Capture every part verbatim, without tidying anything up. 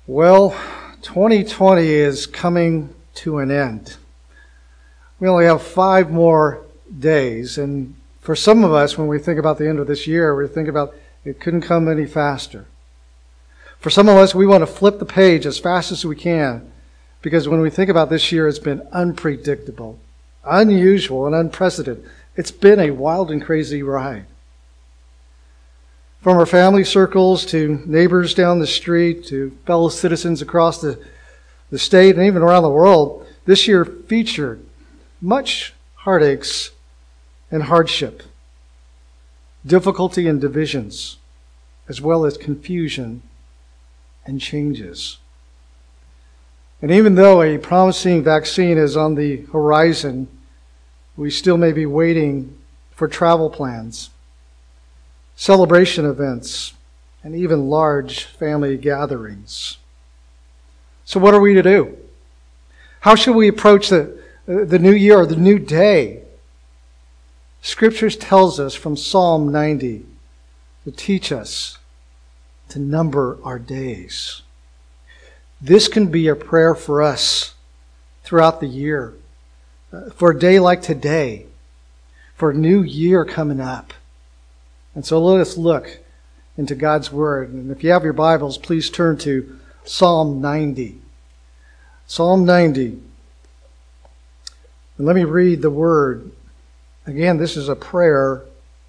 Well, twenty twenty is coming to an end. We only have five more days, and for some of us, when we think about the end of this year, we think about it couldn't come any faster. For some of us, we want to flip the page as fast as we can, because when we think about this year, it's been unpredictable, unusual, and unprecedented. It's been a wild and crazy ride. From our family circles to neighbors down the street to fellow citizens across the, the state and even around the world, this year featured much heartaches and hardship, difficulty and divisions, as well as confusion and changes. And even though a promising vaccine is on the horizon, we still may be waiting for travel plans, celebration events, and even large family gatherings. So what are we to do? How should we approach the, the new year or the new day? Scriptures tells us from Psalm ninety to teach us to number our days. This can be a prayer for us throughout the year, for a day like today, for a new year coming up. And so let us look into God's Word. And if you have your Bibles, please turn to Psalm ninety. Psalm ninety. And let me read the Word. Again, this is a prayer.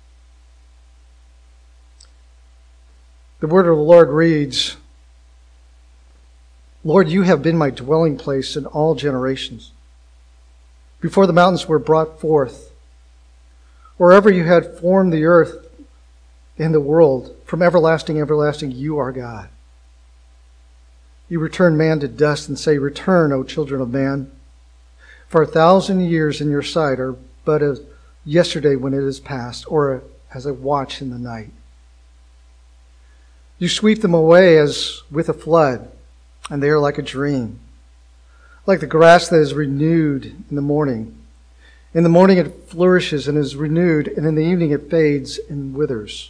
The Word of the Lord reads, Lord, you have been my dwelling place in all generations. Before the mountains were brought forth, wherever you had formed the earth and the world, from everlasting, everlasting, you are God. You return man to dust and say, Return, O children of man. For a thousand years in your sight are but as yesterday when it is past, or as a watch in the night. You sweep them away as with a flood, and they are like a dream, like the grass that is renewed in the morning. In the morning it flourishes and is renewed, and in the evening it fades and withers.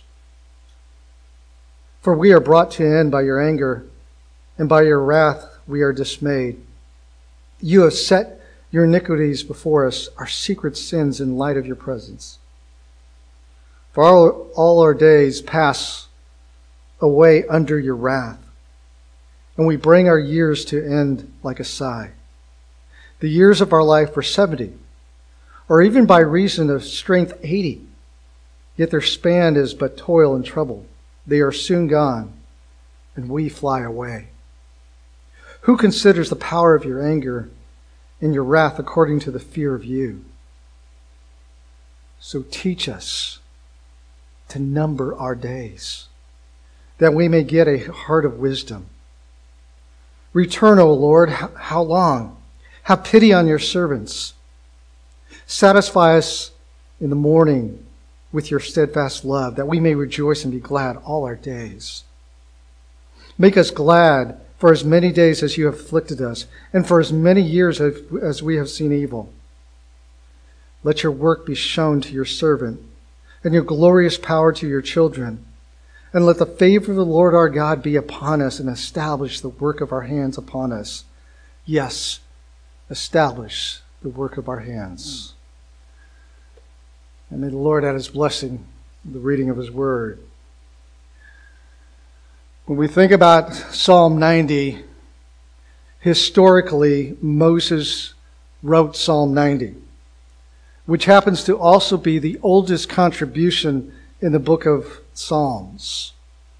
For we are brought to an end by your anger, and by your wrath we are dismayed. You have set your iniquities before us, our secret sins in light of your presence. For all, all our days pass away under your wrath, and we bring our years to end like a sigh. The years of our life were seventy, or even by reason of strength eighty, yet their span is but toil and trouble. They are soon gone, and we fly away. Who considers the power of your anger and your wrath according to the fear of you? So teach us to number our days, that we may get a heart of wisdom. Return, O Lord, how long? Have pity on your servants. Satisfy us in the morning with your steadfast love, that we may rejoice and be glad all our days. Make us glad for as many days as you have afflicted us, and for as many years as we have seen evil. Let your work be shown to your servant, and your glorious power to your children. And let the favor of the Lord our God be upon us, and establish the work of our hands upon us. Yes, establish the work of our hands. And may the Lord add his blessing to the reading of his word. When we think about Psalm ninety, historically, Moses wrote Psalm ninety, which happens to also be the oldest contribution in the book of Psalms.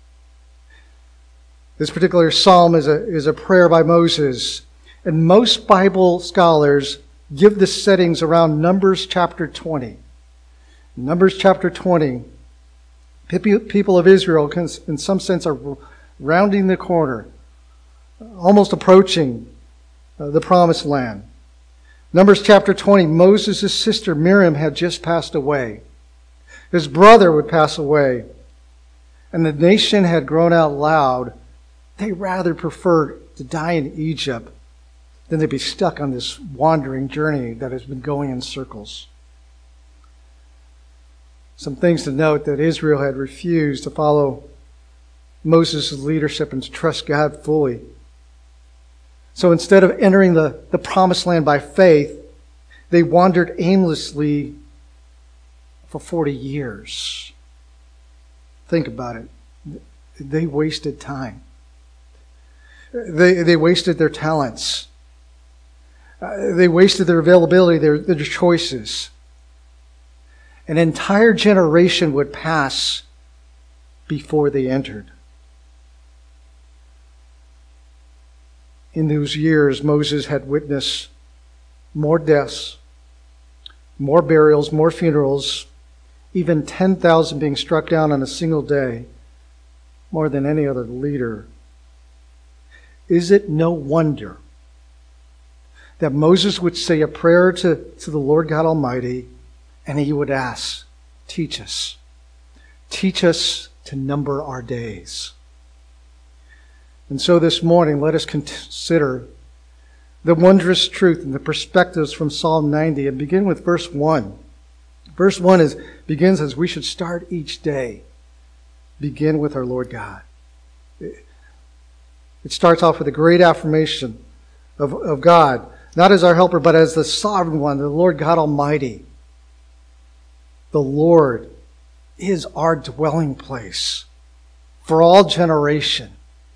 This particular psalm is a, is a prayer by Moses, and most Bible scholars give the settings around Numbers chapter twenty. Numbers chapter twenty, people of Israel, can, in some sense, are rounding the corner, almost approaching uh, the promised land. Numbers chapter twenty, Moses' sister Miriam had just passed away. His brother would pass away, and the nation had grown out loud. They rather preferred to die in Egypt than to be stuck on this wandering journey that has been going in circles. Some things to note: that Israel had refused to follow Moses' leadership and to trust God fully. So instead of entering the, the promised land by faith, they wandered aimlessly for forty years. Think about it. They wasted time. They, they wasted their talents. Uh, they wasted their availability, their, their choices. An entire generation would pass before they entered. In those years, Moses had witnessed more deaths, more burials, more funerals, even ten thousand being struck down on a single day, more than any other leader. Is it no wonder that Moses would say a prayer to, to the Lord God Almighty, and he would ask, teach us. Teach us to number our days. And so this morning, let us consider the wondrous truth and the perspectives from Psalm ninety, and begin with verse one. Verse one is begins as we should start each day. Begin with our Lord God. It starts off with a great affirmation of, of God, not as our helper, but as the sovereign one, the Lord God Almighty. The Lord is our dwelling place for all generation.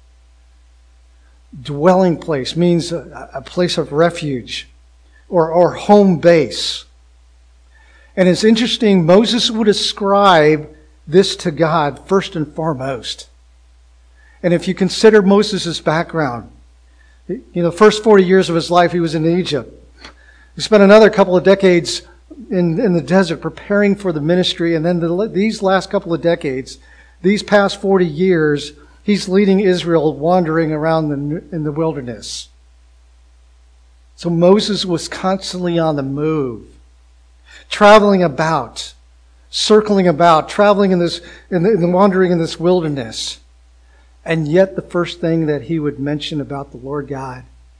Dwelling place means a, a place of refuge or, or home base. And it's interesting, Moses would ascribe this to God first and foremost. And if you consider Moses' background, you know, the first forty years of his life he was in Egypt. He spent another couple of decades in, in the desert preparing for the ministry. And then the, these last couple of decades, these past forty years, he's leading Israel wandering around the, in the wilderness. So Moses was constantly on the move, traveling about, circling about, traveling in this, in the, in the wandering in this wilderness. And yet the first thing that he would mention about the Lord God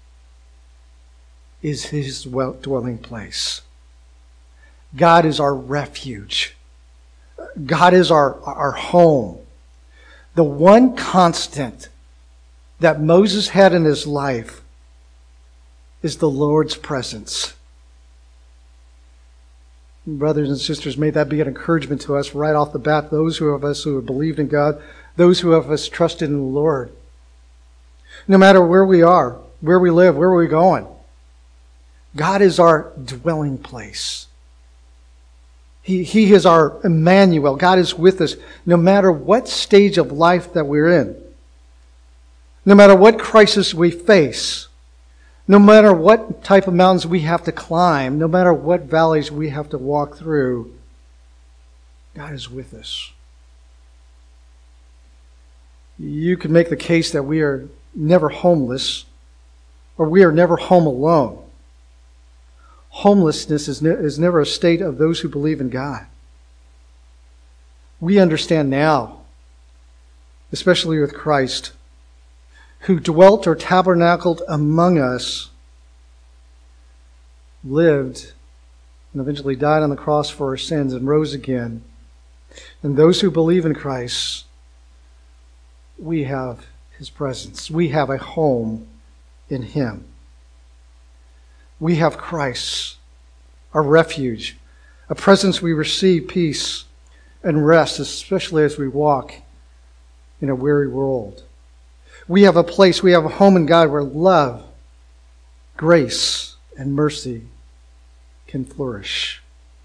is his dwelling place. God is our refuge. God is our, our home. The one constant that Moses had in his life is the Lord's presence. Brothers and sisters, may that be an encouragement to us right off the bat, those who of us who have believed in God, those who of us trusted in the Lord. No matter where we are, where we live, where we're going, God is our dwelling place. He, he is our Emmanuel. God is with us no matter what stage of life that we're in. No matter what crisis we face. No matter what type of mountains we have to climb. No matter what valleys we have to walk through. God is with us. You could make the case that we are never homeless, or we are never home alone. Homelessness is, ne- is never a state of those who believe in God. We understand now, especially with Christ, who dwelt or tabernacled among us, lived, and eventually died on the cross for our sins and rose again. And those who believe in Christ, we have His presence. We have a home in Him. We have Christ, our refuge, a presence we receive peace and rest, especially as we walk in a weary world. We have a place, we have a home in God where love, grace, and mercy can flourish.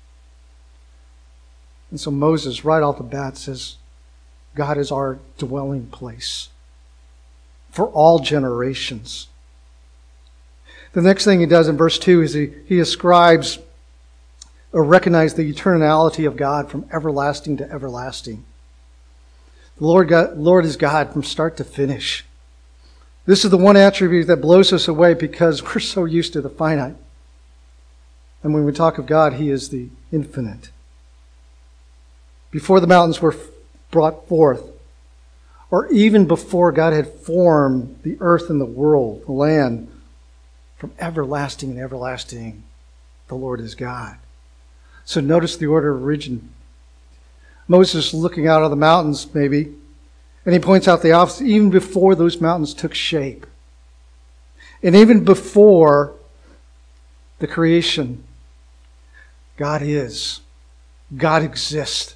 And so Moses, right off the bat, says, God is our dwelling place for all generations. The next thing he does in verse two is he, he ascribes or recognizes the eternality of God from everlasting to everlasting. The Lord, God, Lord is God from start to finish. This is the one attribute that blows us away because we're so used to the finite. And when we talk of God, He is the infinite. Before the mountains were brought forth, or even before God had formed the earth and the world, the land, from everlasting and everlasting, the Lord is God. So notice the order of origin. Moses looking out of the mountains, maybe, and he points out the opposite, even before those mountains took shape. And even before the creation, God is. God exists.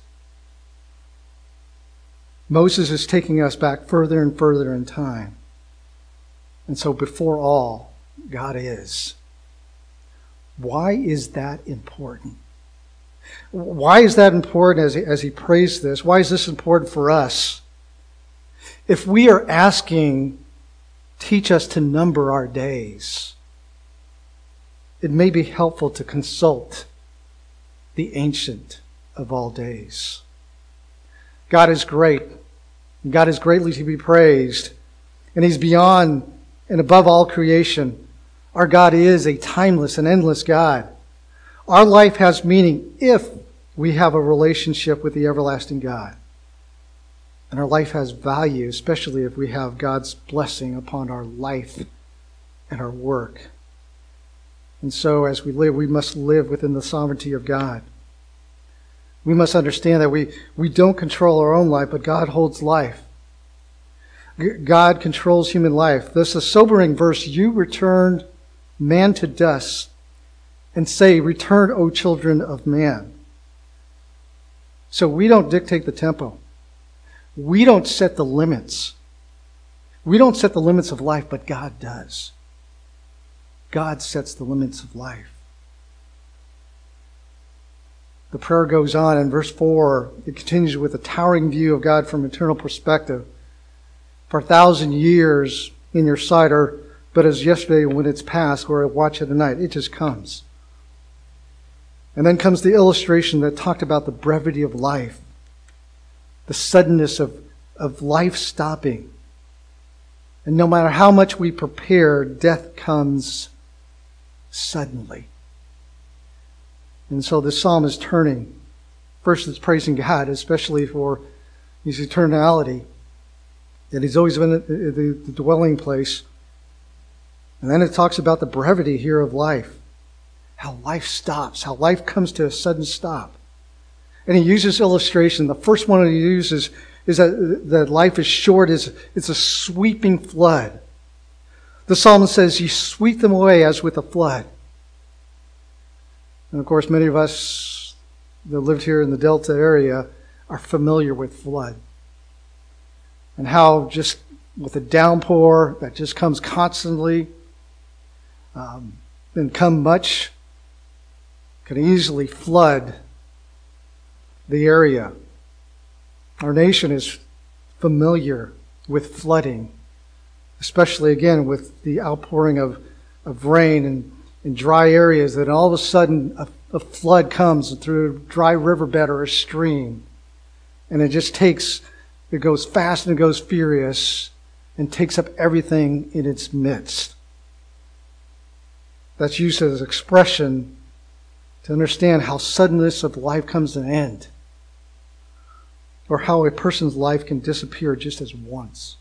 Moses is taking us back further and further in time. And so before all, God is. Why is that important? Why is that important as he, as he prays this? Why is this important for us? If we are asking, teach us to number our days, it may be helpful to consult the Ancient of all days. God is great. God is greatly to be praised. And He's beyond and above all creation. Our God is a timeless and endless God. Our life has meaning if we have a relationship with the everlasting God. And our life has value, especially if we have God's blessing upon our life and our work. And so as we live, we must live within the sovereignty of God. We must understand that we, we don't control our own life, but God holds life. God controls human life. This is a sobering verse. You returned man to dust and say, return, O children of man. So we don't dictate the tempo. We don't set the limits. We don't set the limits of life, but God does. God sets the limits of life. The prayer goes on in verse four. It continues with a towering view of God from eternal perspective. For a thousand years in your sight are but as yesterday when it's past, or a watch of the night. It just comes. And then comes the illustration that talked about the brevity of life, the suddenness of, of life stopping. And no matter how much we prepare, death comes suddenly. And so the psalm is turning. First, it's praising God, especially for His eternality, that He's always been the, the, the dwelling place. And then it talks about the brevity here of life, how life stops, how life comes to a sudden stop. And he uses illustration. The first one he uses is that, that life is short, is it's a sweeping flood. The psalmist says, you sweep them away as with a flood. And of course, many of us that lived here in the Delta area are familiar with flood. And how just with a downpour that just comes constantly, um, and come much, can easily flood the area. Our nation is familiar with flooding, especially again with the outpouring of, of rain and in dry areas, that all of a sudden a, a flood comes through a dry riverbed or a stream. And it just takes, it goes fast and it goes furious and takes up everything in its midst. That's used as an expression to understand how suddenness of life comes to an end, or how a person's life can disappear just as once.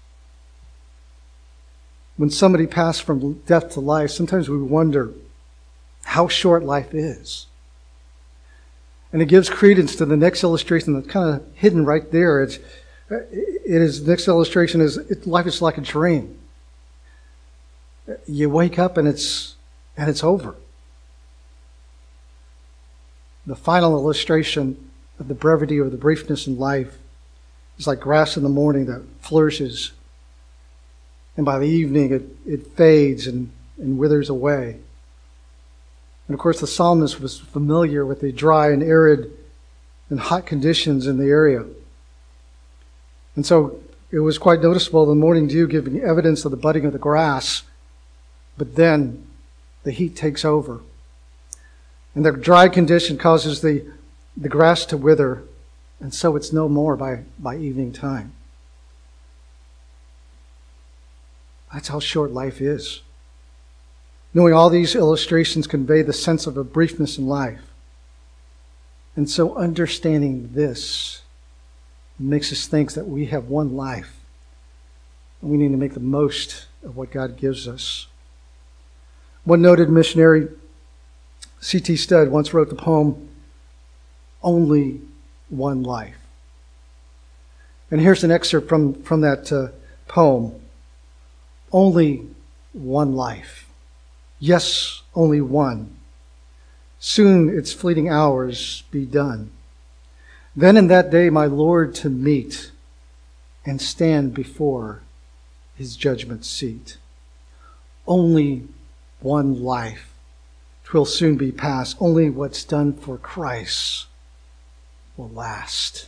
When somebody passes from death to life, sometimes we wonder how short life is. And it gives credence to the next illustration that's kind of hidden right there. It's, it is, the next illustration is, it, life is like a dream. You wake up and it's, and it's over. The final illustration of the brevity or the briefness in life is like grass in the morning that flourishes, and by the evening it, it fades and, and withers away. And of course the psalmist was familiar with the dry and arid and hot conditions in the area. And so it was quite noticeable, the morning dew giving evidence of the budding of the grass, but then the heat takes over. And the dry condition causes the, the grass to wither, and so it's no more by, by evening time. That's how short life is. Knowing all these illustrations convey the sense of a briefness in life. And so understanding this makes us think that we have one life, and we need to make the most of what God gives us. One noted missionary, C T Studd, once wrote the poem, Only One Life. And here's an excerpt from, from that uh, poem. Only one life. Yes, only one. Soon its fleeting hours be done. Then in that day my Lord to meet and stand before his judgment seat. Only one life. 'Twill soon be past. Only what's done for Christ will last.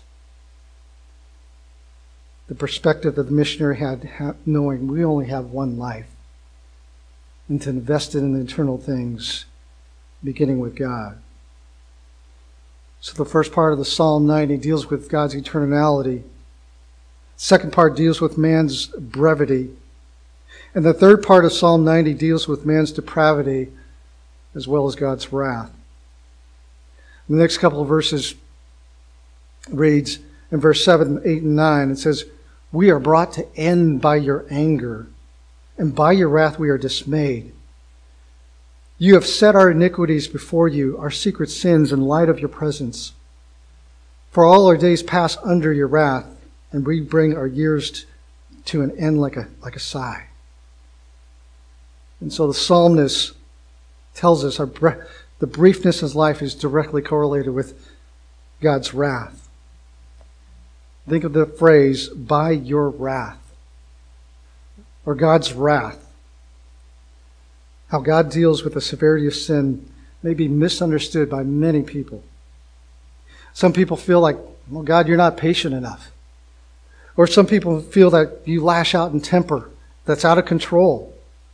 The perspective that the missionary had, knowing we only have one life, and to invest it in the eternal things, beginning with God. So the first part of the Psalm ninety deals with God's eternality. The second part deals with man's brevity. And the third part of Psalm ninety deals with man's depravity as well as God's wrath. The next couple of verses reads in verse seven, eight, and nine, it says, "We are brought to end by your anger, and by your wrath we are dismayed. You have set our iniquities before you, our secret sins in light of your presence. For all our days pass under your wrath, and we bring our years to an end like a, like a sigh." And so the psalmist tells us our bre- the briefness of life is directly correlated with God's wrath. Think of the phrase, "by your wrath," or God's wrath. How God deals with the severity of sin may be misunderstood by many people. Some people feel like, well, God, you're not patient enough. Or some people feel that you lash out in temper that's out of control.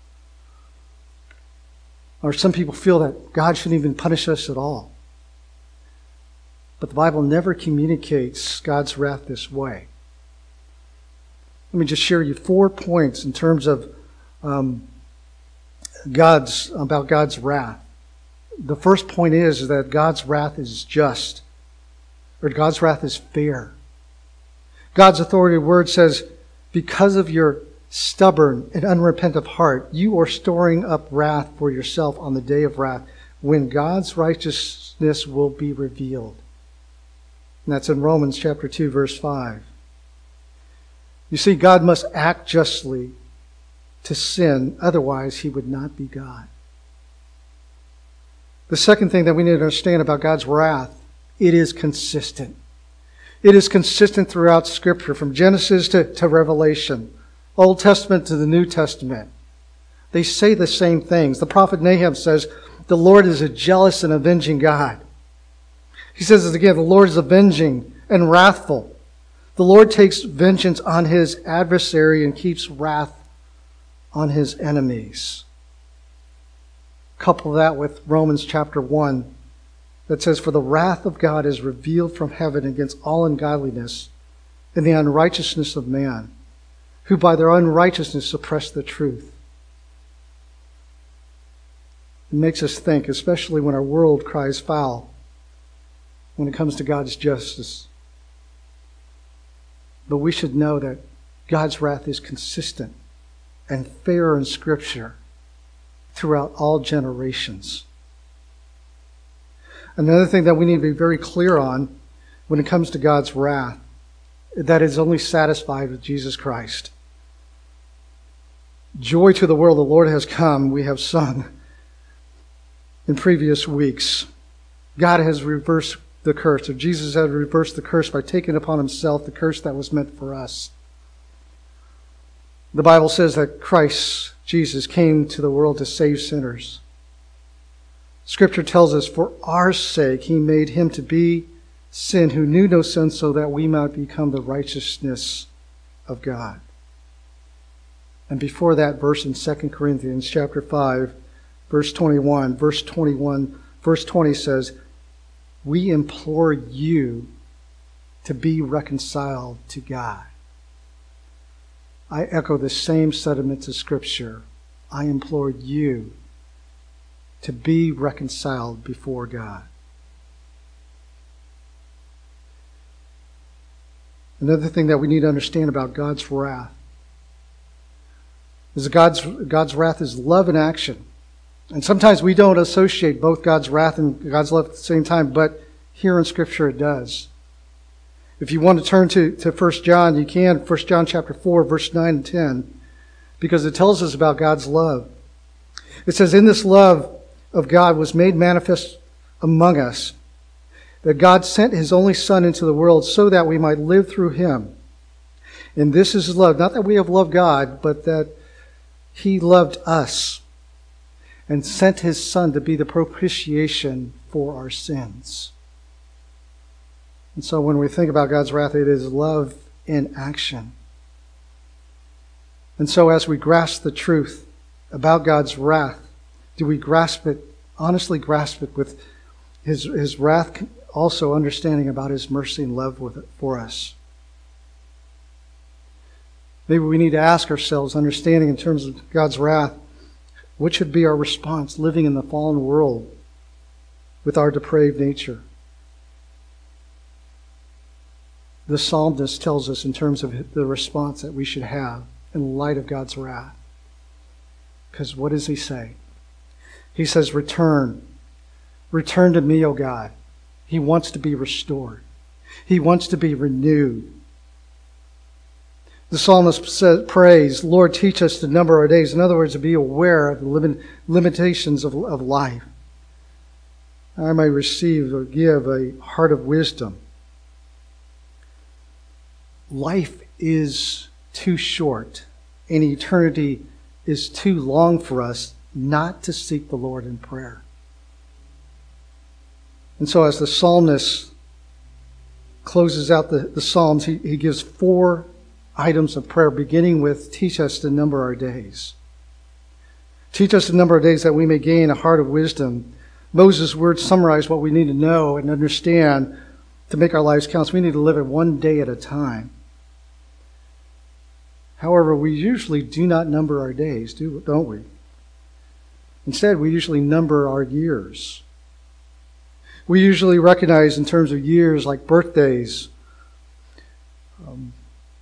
Or some people feel that God shouldn't even punish us at all. But the Bible never communicates God's wrath this way. Let me just share you four points in terms of um, God's about God's wrath. The first point is that God's wrath is just, or God's wrath is fair. God's authoritative word says, "Because of your stubborn and unrepentant heart, you are storing up wrath for yourself on the day of wrath, when God's righteousness will be revealed." And that's in Romans chapter two, verse five. You see, God must act justly to sin, otherwise he would not be God. The second thing that we need to understand about God's wrath, it is consistent. It is consistent throughout Scripture, from Genesis to, to Revelation, Old Testament to the New Testament. They say the same things. The prophet Nahum says, "The Lord is a jealous and avenging God." He says this again, "The Lord is avenging and wrathful. The Lord takes vengeance on his adversary and keeps wrath on his enemies." Couple that with Romans chapter one that says, "For the wrath of God is revealed from heaven against all ungodliness and the unrighteousness of man, who by their unrighteousness suppress the truth." It makes us think, especially when our world cries foul, when it comes to God's justice. But we should know that God's wrath is consistent and fair in Scripture throughout all generations. Another thing that we need to be very clear on when it comes to God's wrath, that is only satisfied with Jesus Christ. "Joy to the world, the Lord has come," we have sung in previous weeks. God has reversed the curse, or Jesus has reversed the curse by taking upon himself the curse that was meant for us. The Bible says that Christ, Jesus, came to the world to save sinners. Scripture tells us, "For our sake he made him to be sin who knew no sin, so that we might become the righteousness of God." And before that verse in Second Corinthians chapter five, verse twenty-one, verse twenty-one, verse twenty says, "We implore you to be reconciled to God." I echo the same sentiments of Scripture. I implore you to be reconciled before God. Another thing that we need to understand about God's wrath is that God's, God's wrath is love in action. And sometimes we don't associate both God's wrath and God's love at the same time, but here in Scripture it does. If you want to turn to, to First John, you can. First John chapter four, verse nine and ten. Because it tells us about God's love. It says, in this love of God was made manifest among us, that God sent his only Son into the world so that we might live through him. And this is love, not that we have loved God, but that he loved us and sent his Son to be the propitiation for our sins. And so when we think about God's wrath, it is love in action. And so as we grasp the truth about God's wrath, do we grasp it, honestly grasp it with his, his wrath, also understanding about his mercy and love with it for us? Maybe we need to ask ourselves, understanding in terms of God's wrath, what should be our response living in the fallen world with our depraved nature? The psalmist tells us in terms of the response that we should have in light of God's wrath. Because what does he say? He says, return. Return to me, O God. He wants to be restored. He wants to be renewed. The psalmist says, prays, Lord, teach us to number our days. In other words, to be aware of the limit, limitations of, of life. I may receive or give a heart of wisdom. Life is too short, and eternity is too long for us not to seek the Lord in prayer. And so as the psalmist closes out the, the Psalms, he, he gives four items of prayer, beginning with, teach us to number our days. Teach us to number our days that we may gain a heart of wisdom. Moses' words summarize what we need to know and understand to make our lives count. So we need to live it one day at a time. However, we usually do not number our days, do, don't we? Instead, we usually number our years. We usually recognize in terms of years like birthdays. Um,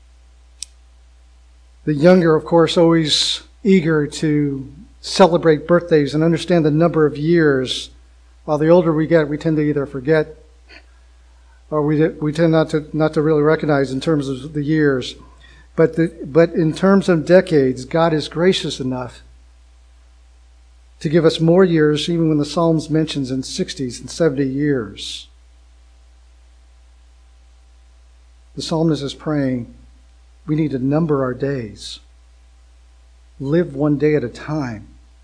the younger, of course, always eager to celebrate birthdays and understand the number of years. While the older we get, we tend to either forget or we we tend not to not to really recognize in terms of the years. But the, but in terms of decades, God is gracious enough to give us more years, even when the Psalms mentions in sixties and seventy years. The psalmist is praying, we need to number our days. Live one day at a time.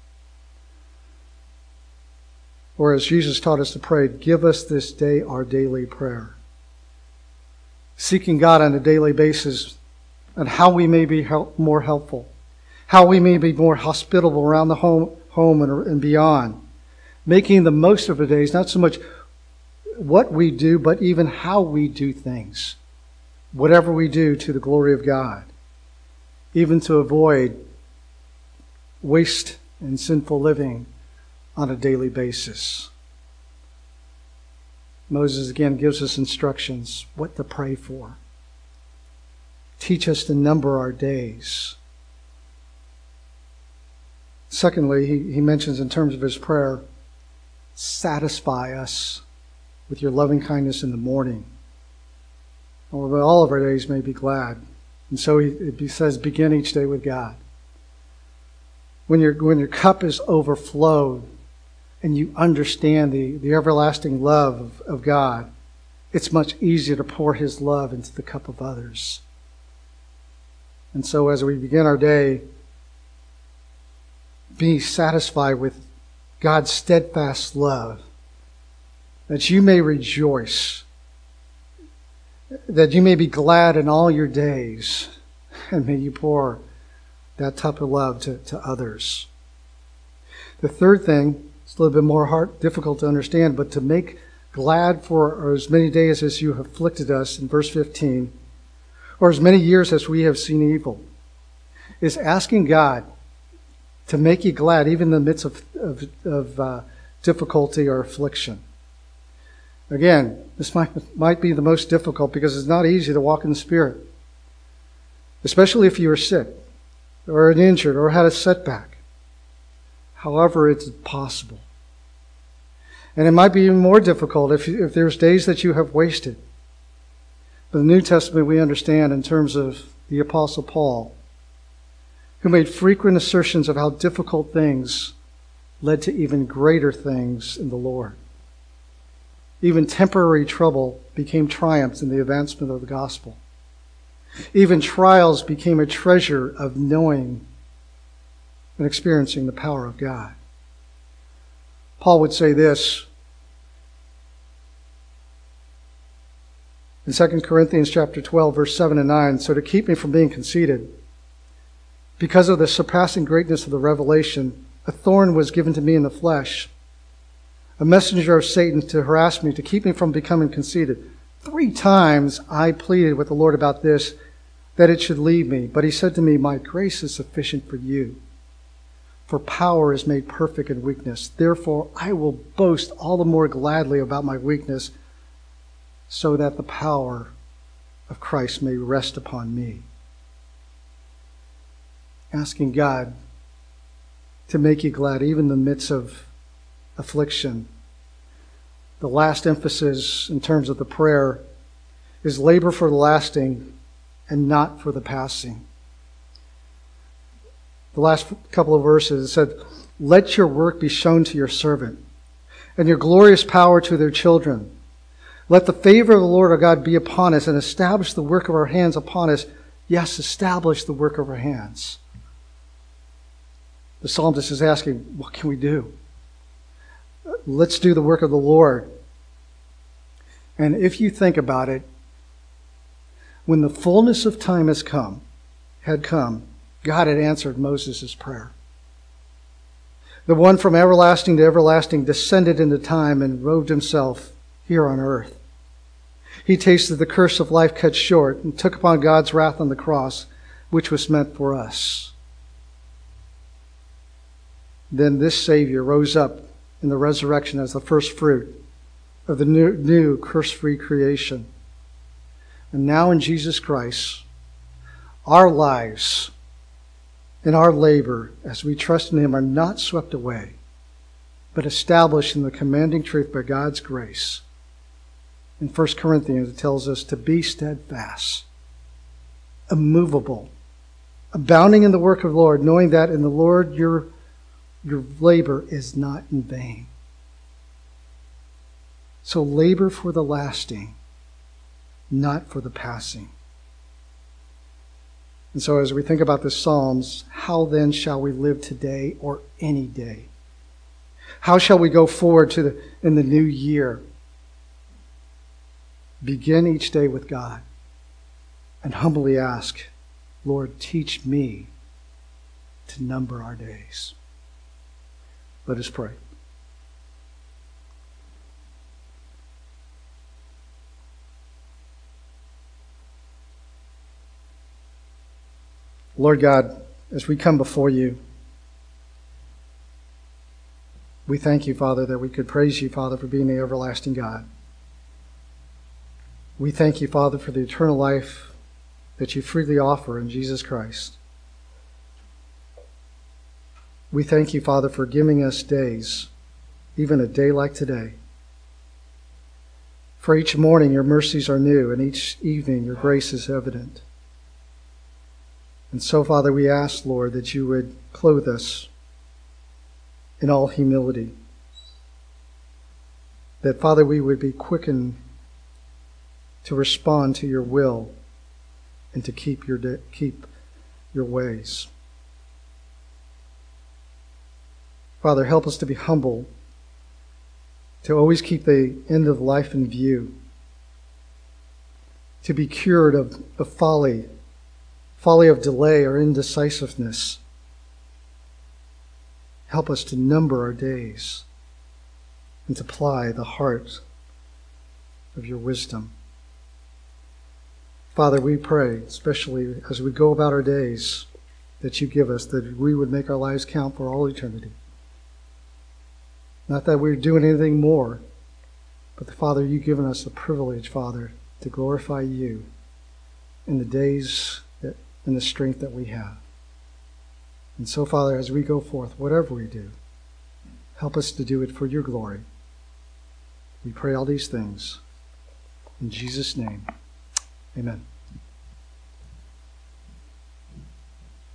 Or as Jesus taught us to pray, give us this day our daily prayer. Seeking God on a daily basis and how we may be help, more helpful, how we may be more hospitable around the home, home and, and beyond. Making the most of the days, not so much what we do, but even how we do things. Whatever we do to the glory of God. Even to avoid waste and sinful living on a daily basis. Moses again gives us instructions what to pray for. Teach us to number our days. Secondly, he, he mentions in terms of his prayer, satisfy us with your loving kindness in the morning. Or all of our days may be glad. And so he, he says, begin each day with God. When your, when your cup is overflowed and you understand the, the everlasting love of, of God, it's much easier to pour his love into the cup of others. And so as we begin our day, be satisfied with God's steadfast love, that you may rejoice, that you may be glad in all your days, and may you pour that type of love to, to others. The third thing, it's a little bit more hard, difficult to understand, but to make glad for as many days as you have afflicted us, in verse fifteen, or as many years as we have seen evil, is asking God to make you glad even in the midst of, of, of uh, difficulty or affliction. Again, this might, might be the most difficult because it's not easy to walk in the Spirit, especially if you are sick or injured or had a setback. However, it's possible. And it might be even more difficult if, if there's days that you have wasted. But in the New Testament, we understand in terms of the Apostle Paul, who made frequent assertions of how difficult things led to even greater things in the Lord. Even temporary trouble became triumphs in the advancement of the gospel. Even trials became a treasure of knowing and experiencing the power of God. Paul would say this in Second Corinthians chapter twelve, verse seven and nine, "So to keep me from being conceited, because of the surpassing greatness of the revelation, a thorn was given to me in the flesh, a messenger of Satan to harass me, to keep me from becoming conceited. Three times I pleaded with the Lord about this, that it should leave me. But he said to me, my grace is sufficient for you, for power is made perfect in weakness. Therefore I will boast all the more gladly about my weakness, so that the power of Christ may rest upon me." Asking God to make you glad even in the midst of affliction. The last emphasis in terms of the prayer is labor for the lasting and not for the passing. The last couple of verses said, "Let your work be shown to your servant, and your glorious power to their children. Let the favor of the Lord our God be upon us, and establish the work of our hands upon us." Yes, establish the work of our hands. The psalmist is asking, what can we do? Let's do the work of the Lord. And if you think about it, when the fullness of time has come, had come, God had answered Moses' prayer. The one from everlasting to everlasting descended into time and robed himself here on earth. He tasted the curse of life cut short and took upon God's wrath on the cross, which was meant for us. Then this Savior rose up in the resurrection as the first fruit of the new, new curse-free creation. And now in Jesus Christ, our lives and our labor as we trust in Him are not swept away, but established in the commanding truth by God's grace. In First Corinthians, it tells us to be steadfast, immovable, abounding in the work of the Lord, knowing that in the Lord your, your labor is not in vain. So labor for the lasting, not for the passing. And so as we think about the Psalms, how then shall we live today or any day? How shall we go forward to the, in the new year? Begin each day with God and humbly ask, Lord, teach me to number our days. Let us pray. Lord God, as we come before you, we thank you, Father, that we could praise you, Father, for being the everlasting God. We thank you, Father, for the eternal life that you freely offer in Jesus Christ. We thank you, Father, for giving us days, even a day like today. For each morning your mercies are new, and each evening your grace is evident. And so, Father, we ask, Lord, that you would clothe us in all humility. That, Father, we would be quickened to respond to your will and to keep your de- keep your ways. Father, help us to be humble, to always keep the end of life in view, to be cured of, of folly, folly of delay or indecisiveness. Help us to number our days and to apply the heart of your wisdom. Father, we pray, especially as we go about our days that you give us, that we would make our lives count for all eternity. Not that we're doing anything more, but, Father, you've given us the privilege, Father, to glorify you in the days that, in the strength that we have. And so, Father, as we go forth, whatever we do, help us to do it for your glory. We pray all these things in Jesus' name. Amen.